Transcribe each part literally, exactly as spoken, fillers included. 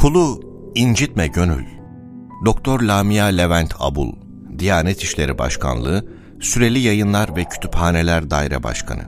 Kulu incitme gönül. Doktor Lamia Levent Abul, Diyanet İşleri Başkanlığı, Süreli Yayınlar ve Kütüphaneler Daire Başkanı.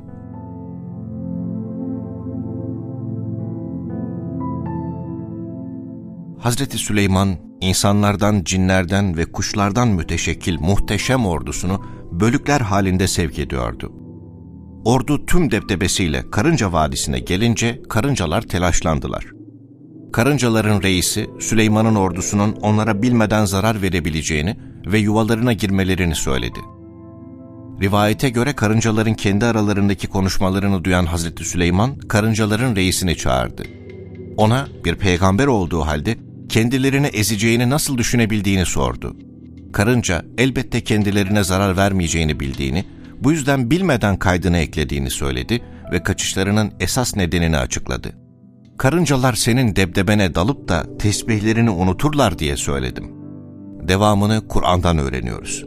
Hazreti Süleyman, insanlardan, cinlerden ve kuşlardan müteşekkil muhteşem ordusunu bölükler halinde sevk ediyordu. Ordu tüm debdebesiyle Karınca Vadisi'ne gelince karıncalar telaşlandılar. Karıncaların reisi Süleyman'ın ordusunun onlara bilmeden zarar verebileceğini ve yuvalarına girmelerini söyledi. Rivayete göre karıncaların kendi aralarındaki konuşmalarını duyan Hazreti Süleyman, karıncaların reisini çağırdı. Ona bir peygamber olduğu halde kendilerini ezeceğini nasıl düşünebildiğini sordu. Karınca elbette kendilerine zarar vermeyeceğini bildiğini, bu yüzden bilmeden kaydını eklediğini söyledi ve kaçışlarının esas nedenini açıkladı. Karıncalar senin debdebene dalıp da tesbihlerini unuturlar diye söyledim. Devamını Kur'an'dan öğreniyoruz.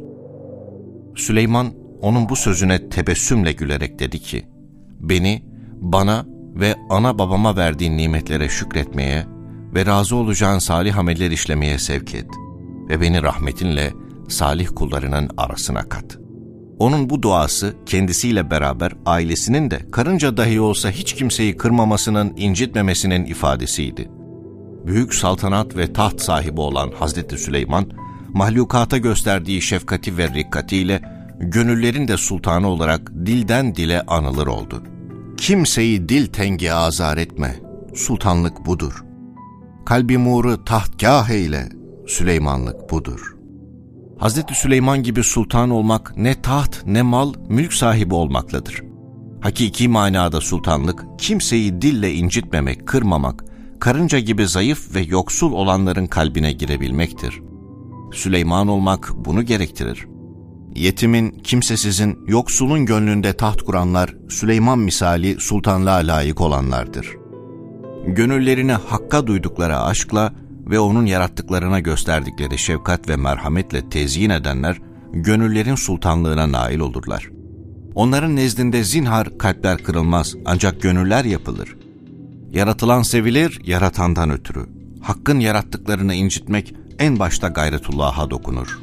Süleyman onun bu sözüne tebessümle gülerek dedi ki, beni, bana ve ana babama verdiğin nimetlere şükretmeye ve razı olacağın salih ameller işlemeye sevk et ve beni rahmetinle salih kullarının arasına kat. Onun bu duası kendisiyle beraber ailesinin de karınca dahi olsa hiç kimseyi kırmamasının, incitmemesinin ifadesiydi. Büyük saltanat ve taht sahibi olan Hazreti Süleyman, mahlukata gösterdiği şefkati ve rikkatiyle gönüllerin de sultanı olarak dilden dile anılır oldu. Kimseyi dil tengi azar etme, sultanlık budur. Kalbi muru tahtgâh eyle, Süleymanlık budur. Hazreti Süleyman gibi sultan olmak ne taht ne mal, mülk sahibi olmakladır. Hakiki manada sultanlık, kimseyi dille incitmemek, kırmamak, karınca gibi zayıf ve yoksul olanların kalbine girebilmektir. Süleyman olmak bunu gerektirir. Yetimin, kimsesizin, yoksulun gönlünde taht kuranlar, Süleyman misali sultanlığa layık olanlardır. Gönüllerini Hakk'a duydukları aşkla ve onun yarattıklarına gösterdikleri şefkat ve merhametle tezyin edenler, gönüllerin sultanlığına nail olurlar. Onların nezdinde zinhar kalpler kırılmaz, ancak gönüller yapılır. Yaratılan sevilir, yaratandan ötürü. Hakkın yarattıklarını incitmek en başta gayretullah'a dokunur.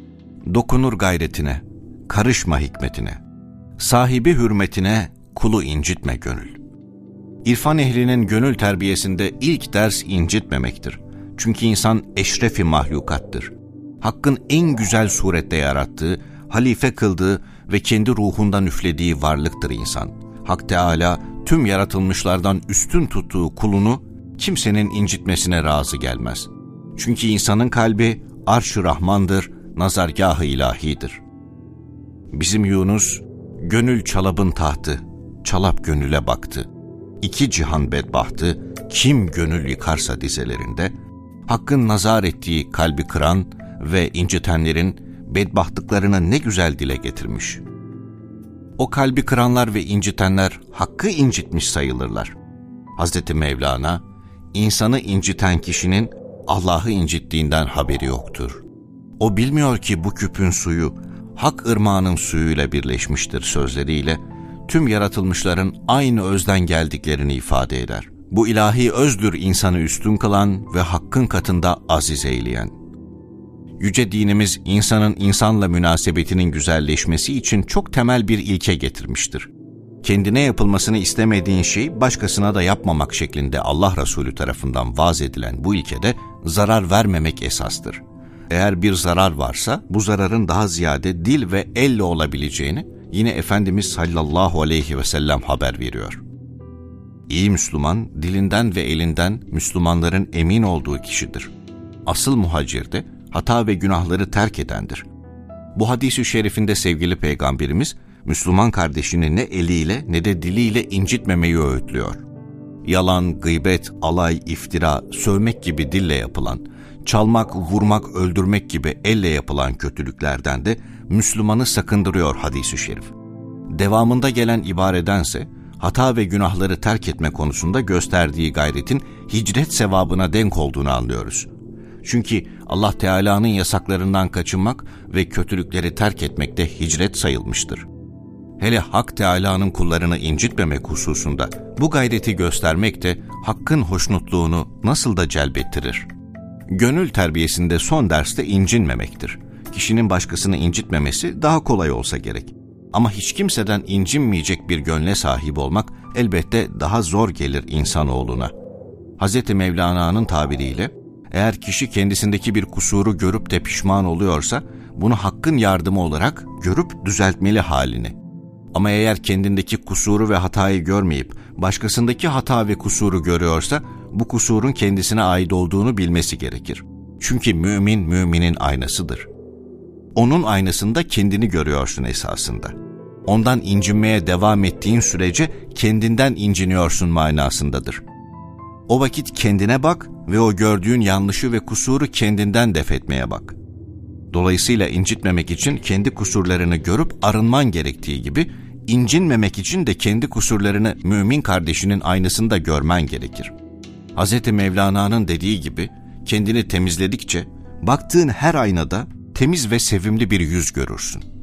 Dokunur gayretine, karışma hikmetine. Sahibi hürmetine, kulu incitme gönül. İrfan ehlinin gönül terbiyesinde ilk ders incitmemektir. Çünkü insan eşrefi mahlukattır. Hakkın en güzel surette yarattığı, halife kıldığı ve kendi ruhundan üflediği varlıktır insan. Hak Teâlâ tüm yaratılmışlardan üstün tuttuğu kulunu kimsenin incitmesine razı gelmez. Çünkü insanın kalbi arş-ı Rahman'dır, nazargâh-ı ilahidir. Bizim Yunus, gönül çalabın tahtı, çalap gönüle baktı. İki cihan bedbahtı, kim gönül yıkarsa dizelerinde, Hakkın nazar ettiği kalbi kıran ve incitenlerin bedbahtlıklarını ne güzel dile getirmiş. O kalbi kıranlar ve incitenler Hakk'ı incitmiş sayılırlar. Hazreti Mevlana, insanı inciten kişinin Allah'ı incittiğinden haberi yoktur. O bilmiyor ki bu küpün suyu Hak ırmağının suyuyla birleşmiştir sözleriyle tüm yaratılmışların aynı özden geldiklerini ifade eder. Bu ilahi özdür insanı üstün kılan ve Hakkın katında aziz eyleyen. Yüce dinimiz insanın insanla münasebetinin güzelleşmesi için çok temel bir ilke getirmiştir. Kendine yapılmasını istemediğin şeyi başkasına da yapmamak şeklinde Allah Resulü tarafından vaz edilen bu ilkede zarar vermemek esastır. Eğer bir zarar varsa bu zararın daha ziyade dil ve elle olabileceğini yine Efendimiz sallallahu aleyhi ve sellem haber veriyor. İyi Müslüman, dilinden ve elinden Müslümanların emin olduğu kişidir. Asıl muhacir de hata ve günahları terk edendir. Bu hadis-i şerifinde sevgili Peygamberimiz, Müslüman kardeşini ne eliyle ne de diliyle incitmemeyi öğütlüyor. Yalan, gıybet, alay, iftira, sövmek gibi dille yapılan, çalmak, vurmak, öldürmek gibi elle yapılan kötülüklerden de Müslümanı sakındırıyor hadis-i şerif. Devamında gelen ibaredense, hata ve günahları terk etme konusunda gösterdiği gayretin hicret sevabına denk olduğunu anlıyoruz. Çünkü Allah Teala'nın yasaklarından kaçınmak ve kötülükleri terk etmek de hicret sayılmıştır. hele Hak Teâlâ'nın kullarını incitmemek hususunda bu gayreti göstermek de Hakk'ın hoşnutluğunu nasıl da celbettirir. Gönül terbiyesinde son derste incinmemektir. Kişinin başkasını incitmemesi daha kolay olsa gerek. Ama hiç kimseden incinmeyecek bir gönle sahip olmak elbette daha zor gelir insanoğluna. Hazreti Mevlana'nın tabiriyle, eğer kişi kendisindeki bir kusuru görüp de pişman oluyorsa, bunu Hakk'ın yardımı olarak görüp düzeltmeli halini. Ama eğer kendindeki kusuru ve hatayı görmeyip, başkasındaki hata ve kusuru görüyorsa, bu kusurun kendisine ait olduğunu bilmesi gerekir. Çünkü mümin, müminin aynasıdır. Onun aynasında kendini görüyorsun esasında. Ondan incinmeye devam ettiğin sürece kendinden inciniyorsun manasındadır. O vakit kendine bak ve o gördüğün yanlışı ve kusuru kendinden def etmeye bak. Dolayısıyla incitmemek için kendi kusurlarını görüp arınman gerektiği gibi, incinmemek için de kendi kusurlarını mümin kardeşinin aynasında görmen gerekir. Hazreti Mevlana'nın dediği gibi, kendini temizledikçe, baktığın her aynada temiz ve sevimli bir yüz görürsün.